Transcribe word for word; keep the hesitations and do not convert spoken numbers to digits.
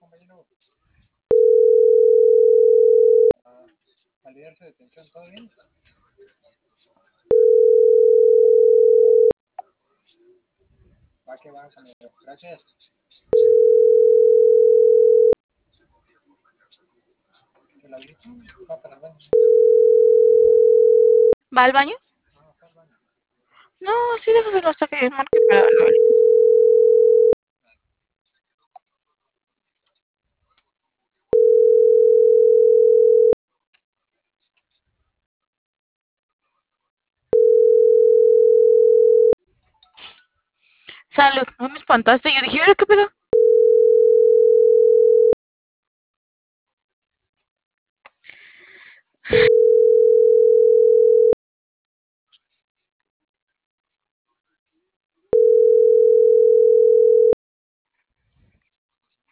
¿Va al baño? No, sí, déjaselo hasta que marque para la habilitación. Salud, no me espantaste. Yo dije, ¿ahora qué pedo?